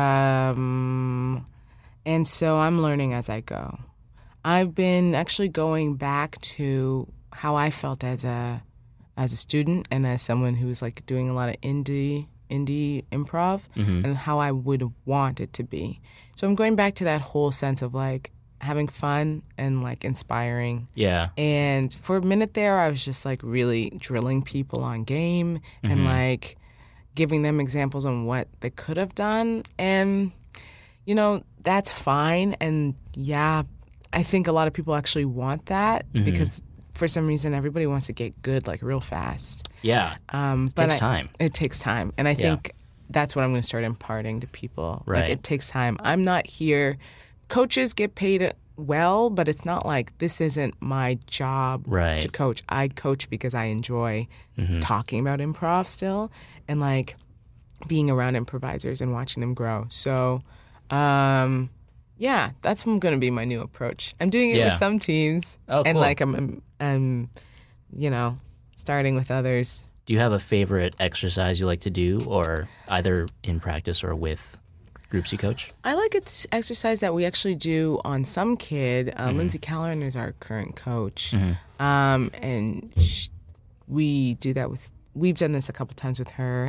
Um, and so I'm learning as I go. I've been actually going back to how I felt as a as a student and as someone who was like doing a lot of indie indie improv Mm-hmm. and how I would want it to be. So I'm going back to that whole sense of like having fun and like inspiring. Yeah. And for a minute there, I was just like really drilling people on game and Mm-hmm. like giving them examples on what they could have done. And, you know, that's fine. And yeah, I think a lot of people actually want that Mm-hmm. because for some reason everybody wants to get good like real fast. Yeah. Um, It but takes I- time. It takes time. And I think that's what I'm going to start imparting to people. Right. Like it takes time. I'm not here. Coaches get paid well, but it's not like this isn't my job Right. to coach. I coach because I enjoy Mm-hmm. talking about improv still and like being around improvisers and watching them grow. So, um, yeah, that's going to be my new approach. I'm doing it Yeah. with some teams, Oh, and cool. like I'm, I'm, I'm, you know, starting with others. Do you have a favorite exercise you like to do, or either in practice or with groups you coach? I like an exercise that we actually do on some kid. Uh, Lindsay Callahan is our current coach, um, and sh- we do that with. We've done this a couple times with her.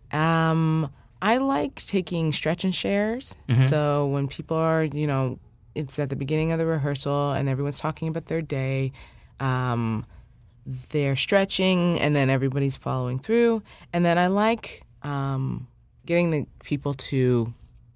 Um, I like taking stretch and shares. So when people are, you know, it's at the beginning of the rehearsal and everyone's talking about their day. Um, they're stretching and then everybody's following through. And then I like um, getting the people to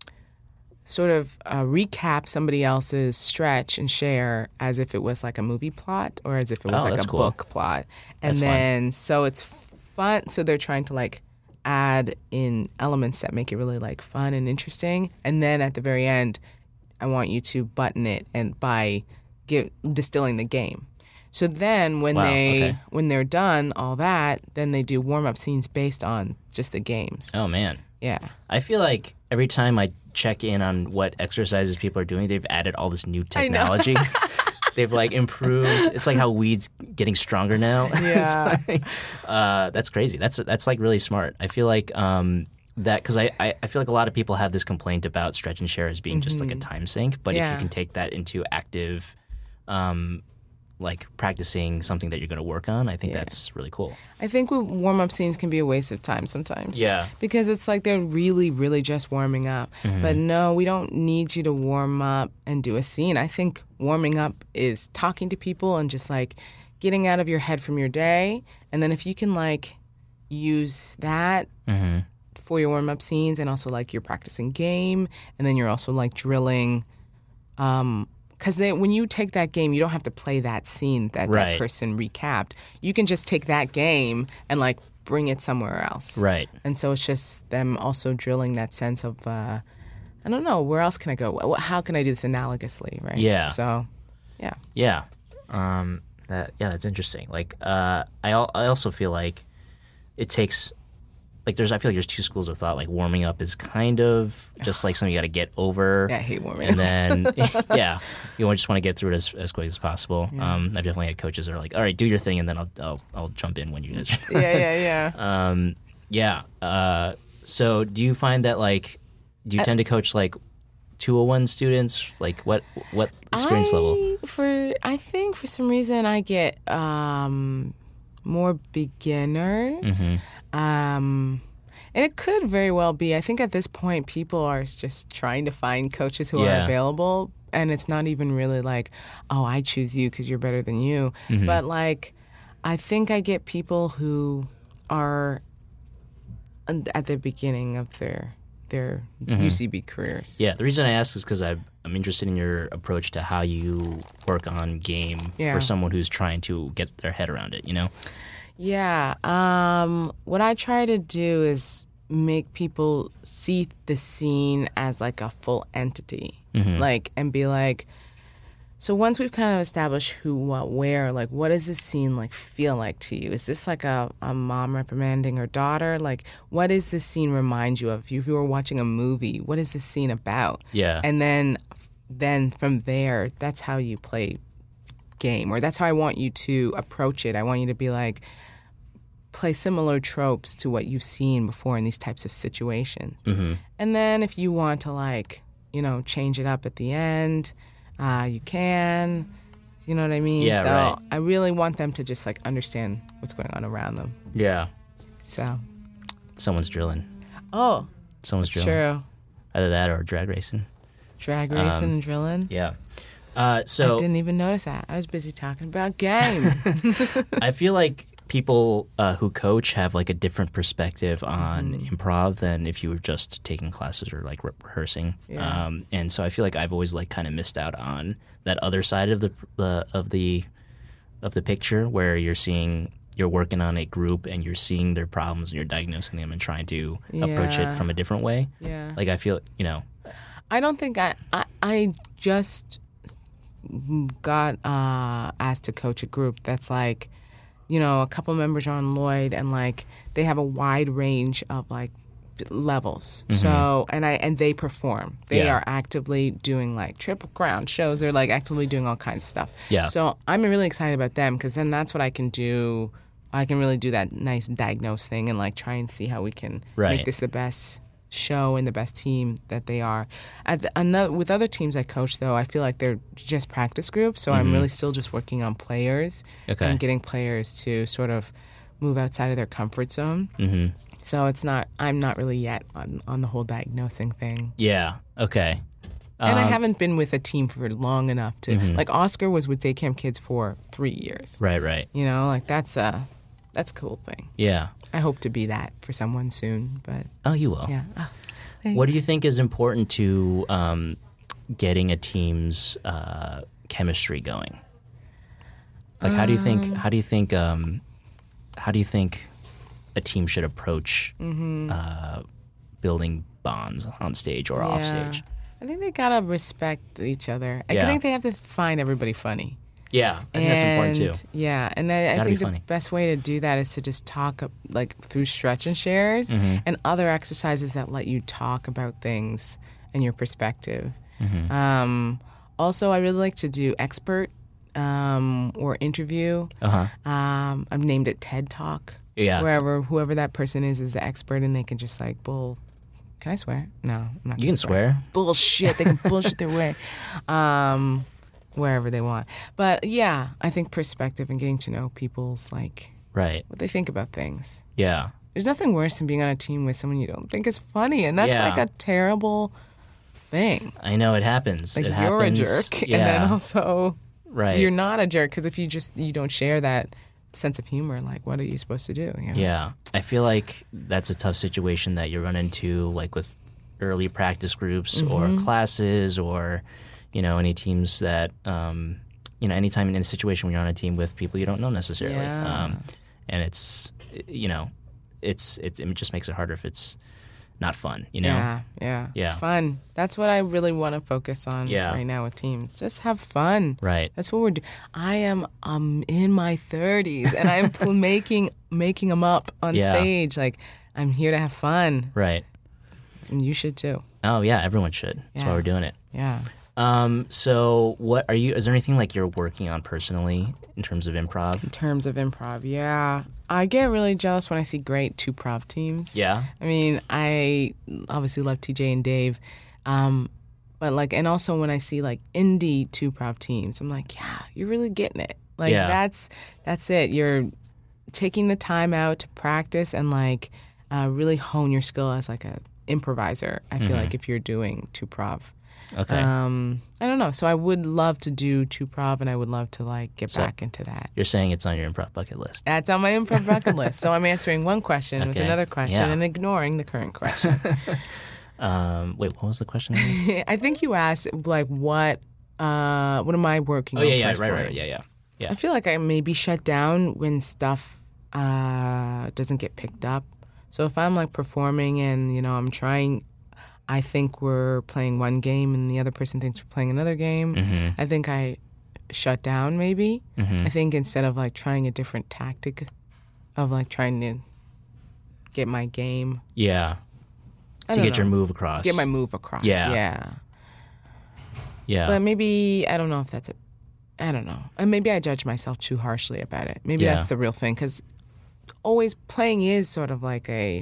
sort of uh, recap somebody else's stretch and share as if it was like a movie plot or as if it was Oh, like that's a cool. book plot. And That's fun. then so it's fun. So they're trying to like add in elements that make it really like fun and interesting. And then at the very end, I want you to button it and by give, distilling the game. So then when Wow, they okay. when they're done all that, then they do warm up scenes based on just the games. Oh man, Yeah. I feel like every time I check in on what exercises people are doing, they've added all this new technology. They've like improved. It's like how weed's getting stronger now. Yeah. It's like, uh, that's crazy. That's that's like really smart. I feel like um, that because I, I I feel like a lot of people have this complaint about stretch and share as being just like a time sink. But if Yeah. you can take that into active, um, like practicing something that you're going to work on, I think Yeah. that's really cool. I think warm up scenes can be a waste of time sometimes. Yeah. Because it's like they're really, really just warming up. Mm-hmm. But no, we don't need you to warm up and do a scene. I think warming up is talking to people and just like getting out of your head from your day. And then if you can like use that Mm-hmm. for your warm up scenes and also like you're practicing game and then you're also like drilling. Um, Because when you take that game, you don't have to play that scene that Right. that person recapped. You can just take that game and like bring it somewhere else. Right. And so it's just them also drilling that sense of, uh, I don't know, where else can I go? Wh- How can I do this analogously, right? Yeah. So, yeah. Yeah. Um, that yeah, that's interesting. Like, uh, I al- I also feel like it takes like there's I feel like there's two schools of thought. Like warming up is kind of just like something you got to get over. Yeah, I hate warming And up. then yeah, you just want to get through it as, as quick as possible. Um, I've definitely had coaches that are like, all right, do your thing, and then I'll I'll, I'll jump in when you guys. yeah, yeah, yeah. Um, yeah. Uh, so do you find that like do you tend to coach like two oh one students? Like what what experience I, level? For I think for some reason I get um, more beginners. Mm-hmm. Um, and it could very well be. I think at this point people are just trying to find coaches who Yeah. are available, and it's not even really like, oh, I choose you because you're better than you. Mm-hmm. But like, I think I get people who are at the beginning of their their Mm-hmm. U C B careers. Yeah, the reason I ask is because I'm interested in your approach to how you work on game Yeah. for someone who's trying to get their head around it, you know? Yeah. Um, what I try to do is make people see the scene as like a full entity, like, and be like, so once we've kind of established who, what, where, like, what does this scene like feel like to you? Is this like a, a mom reprimanding her daughter? Like, what does this scene remind you of? If you, if you were watching a movie, what is this scene about? Yeah. And then, then from there, that's how you play game, or that's how I want you to approach it. I want you to be like, play similar tropes to what you've seen before in these types of situations. Mm-hmm. And then if you want to, like, you know, change it up at the end, uh, you can. You know what I mean? Yeah, so right. I really want them to just, like, understand what's going on around them. Yeah. So. Someone's drilling. Oh. Someone's drilling. True. Either that or drag racing. Drag racing Um, and drilling. Yeah. Uh, so I didn't even notice that. I was busy talking about game. I feel like people uh, who coach have like a different perspective on Mm-hmm. improv than if you were just taking classes or like re- rehearsing. Yeah. Um, and so I feel like I've always like kind of missed out on that other side of the uh, of the of the picture where you're seeing you're working on a group and you're seeing their problems and you're diagnosing them and trying to approach it Yeah. from a different way. Yeah. Like I feel, you know, I don't think I, I, I just got uh, asked to coach a group that's like, you know, a couple members are on Lloyd and like they have a wide range of like levels. So, and I, and they perform. They Yeah. are actively doing like Triple Crown shows. They're like actively doing all kinds of stuff. Yeah. So I'm really excited about them because then that's what I can do. I can really do that nice diagnose thing and like try and see how we can Right. make this the best show and the best team that they are. At the, another, with other teams I coach, though, I feel like they're just practice groups, so I'm really still just working on players Okay. and getting players to sort of move outside of their comfort zone. hmm So it's not, I'm not really yet on, on the whole diagnosing thing. yeah, okay. And I Um, haven't been with a team for long enough to, like Oscar was with Day Camp Kids for three years. Right, right. You know, like that's a, that's a cool thing. Yeah. I hope to be that for someone soon, but Oh, you will. yeah. Oh, What do you thanks. think is important to um, getting a team's uh, chemistry going? Like, how do you think? How do you think? Um, how do you think a team should approach Mm-hmm. uh, building bonds on stage or off stage? I think they gotta respect each other. I Yeah. think they have to find everybody funny. Yeah, I think that's important And, too. Yeah, and I, I Gotta be think the funny. best way to do that is to just talk uh, like through stretch and shares Mm-hmm. and other exercises that let you talk about things and your perspective. Mm-hmm. Um, also, I really like to do expert um, or interview. Uh huh. Um, I've named it TED Talk. Yeah. Wherever whoever that person is is the expert, and they can just like bull. Can I swear? No, I'm not. You gonna can swear. Bullshit. They can bullshit their way, um, wherever they want. But yeah, I think perspective and getting to know people's like Right. what they think about things. Yeah. There's nothing worse than being on a team with someone you don't think is funny, and that's Yeah. like a terrible thing. I know it happens. Like it you're happens. a jerk, Yeah. and then also right. you're not a jerk because if you just you don't share that sense of humor, like what are you supposed to do? You know? Yeah, I feel like that's a tough situation that you run into, like with early practice groups Mm-hmm. or classes, or you know, any teams that um, you know, anytime in a situation when you're on a team with people you don't know necessarily, Yeah. um, and it's you know, it's it, it just makes it harder if it's not fun, you know. Yeah, yeah, Yeah. Fun. That's what I really want to focus on Yeah. right now with teams. Just have fun. Right. That's what we're doing. I am um in my thirties and I'm pl- making making them up on Yeah. stage. Like I'm here to have fun, Right. and you should too. Oh yeah, everyone should. That's why Yeah. we're doing it. Yeah. Um, so what are you? Is there anything like you're working on personally in terms of improv? In terms of improv, yeah, I get really jealous when I see great two prov teams. Yeah. I mean, I obviously love T J and Dave, um, but like, and also when I see like indie two prov teams, I'm like, yeah, you're really getting it. Like Yeah. that's that's it. You're taking the time out to practice and like uh, really hone your skill as like a improviser. I feel like if you're doing two prov. Okay. Um, I don't know. So I would love to do two prov, and I would love to like get So- back into that. You're saying it's on your improv bucket list. That's on my improv bucket list. So I'm answering one question with Okay. question, Yeah. and ignoring the current question. Um, wait, what was the question? I think you asked, like, what uh, what am I working oh, on yeah, yeah, personally? right, right, yeah, yeah. yeah. I feel like I maybe shut down when stuff uh, doesn't get picked up. So if I'm, like, performing and, you know, I'm trying, I think we're playing one game and the other person thinks we're playing another game, Mm-hmm. I think I shut down maybe. Mm-hmm. I think instead of, like, trying a different tactic of, like, trying to get my game. Yeah. I To don't get know. your move across. Get my move across. Yeah. Yeah. Yeah. But maybe, I don't know if that's a, I don't know. And maybe I judge myself too harshly about it. Maybe Yeah. that's the real thing. Because always playing is sort of like a,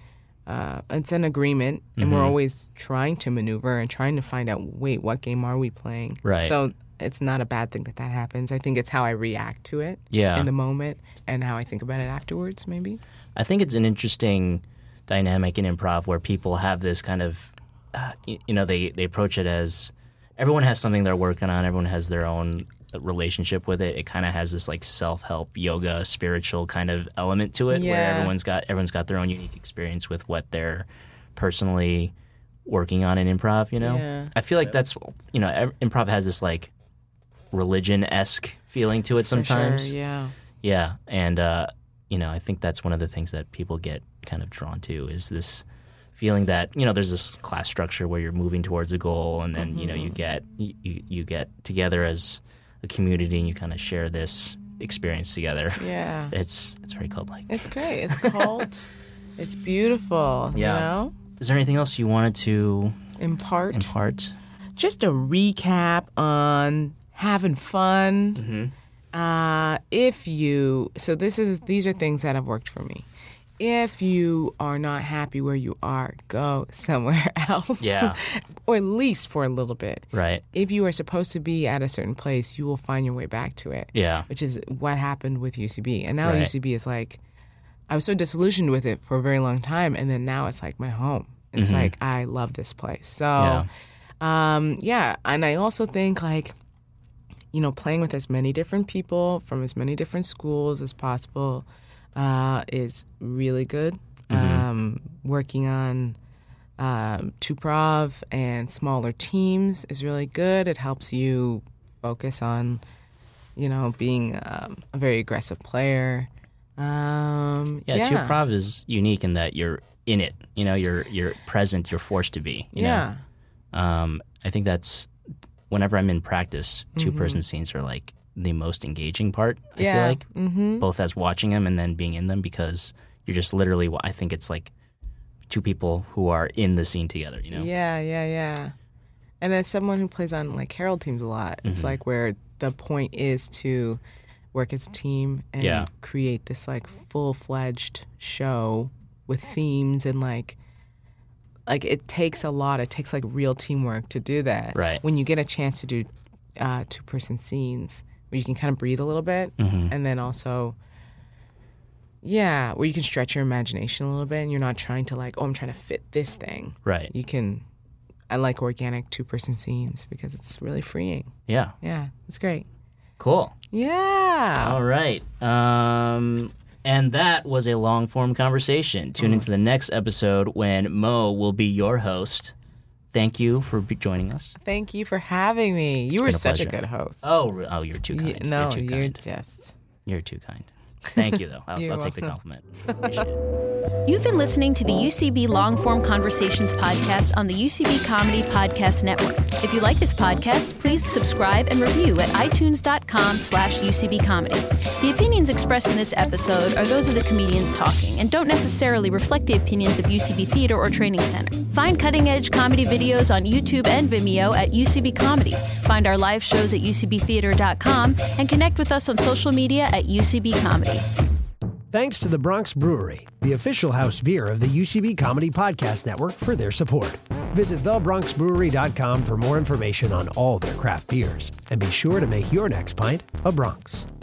uh, it's an agreement. And Mm-hmm. we're always trying to maneuver and trying to find out, wait, what game are we playing? Right. So it's not a bad thing that that happens. I think it's how I react to it Yeah. in the moment and how I think about it afterwards, maybe. I think it's an interesting dynamic in improv where people have this kind of, uh, you, you know, they, they approach it as everyone has something they're working on. Everyone has their own relationship with it. It kind of has this like self-help, yoga, spiritual kind of element to it, where Yeah. everyone's got everyone's got their own unique experience with what they're personally working on in improv. You know, Yeah. I feel like that's you know, ev- improv has this like religion-esque feeling to it For sometimes. sure, yeah. Yeah, and uh, you know, I think that's one of the things that people get kind of drawn to is this feeling that you know there's this class structure where you're moving towards a goal, and then Mm-hmm. you know you get you, you get together as a community, and you kind of share this experience together. Yeah. It's it's very cult-like. It's great. It's cult. It's beautiful, Yeah. you know? Is there anything else you wanted to Impart. impart? Just a recap on having fun. Mm-hmm. Uh, if you, so this is, these are things that have worked for me. If you are not happy where you are, go somewhere else. Yeah. Or at least for a little bit. Right. If you are supposed to be at a certain place, you will find your way back to it. Yeah. Which is what happened with U C B. And now Right. U C B is like, I was so disillusioned with it for a very long time. And then now it's like my home. It's Mhm. like, I love this place. So, Yeah. um, yeah. And I also think like, you know, playing with as many different people from as many different schools as possible uh, is really good. Um, working on um, two-prov and smaller teams is really good. It helps you focus on, you know, being um, a very aggressive player. Um, Yeah, yeah, two prov is unique in that you're in it. You know, you're you're present. You're forced to be. You yeah, know? Um, I think that's whenever I'm in practice, two person scenes are like the most engaging part. I yeah. feel like mm-hmm. both as watching them and then being in them because you're just literally. I think it's like two people who are in the scene together. You know. Yeah, yeah, yeah. And as someone who plays on like Herald teams a lot, it's Mhm. like where the point is to work as a team and Yeah. create this like full-fledged show with themes and like like it takes a lot. It takes like real teamwork to do that. Right. When you get a chance to do uh, two-person scenes where you can kind of breathe a little bit Mhm. and then also yeah, where you can stretch your imagination a little bit and you're not trying to like, oh, I'm trying to fit this thing. Right. You can, I like organic two person scenes because it's really freeing. Yeah. Yeah, it's great. Cool. Yeah. All right. Um, and that was a long form conversation. Tune into the next episode when Mo will be your host. Thank you for be- joining us. Thank you for having me. You were been a such a pleasure. good host. Oh, re- oh, you're too kind. Y- no, you're too you're kind. just. You're too kind. Thank you, though. I'll, You're I'll take the welcome. compliment. Appreciate it. You've been listening to the U C B Long Form Conversations podcast on the U C B Comedy Podcast Network. If you like this podcast, please subscribe and review at itunes.com slash UCB Comedy. The opinions expressed in this episode are those of the comedians talking and don't necessarily reflect the opinions of U C B Theater or Training Center. Find cutting-edge comedy videos on YouTube and Vimeo at U C B Comedy. Find our live shows at U C B theater dot com and connect with us on social media at U C B Comedy. Thanks to the Bronx Brewery, the official house beer of the U C B Comedy Podcast Network, for their support. Visit the bronx brewery dot com for more information on all their craft beers, and be sure to make your next pint a Bronx.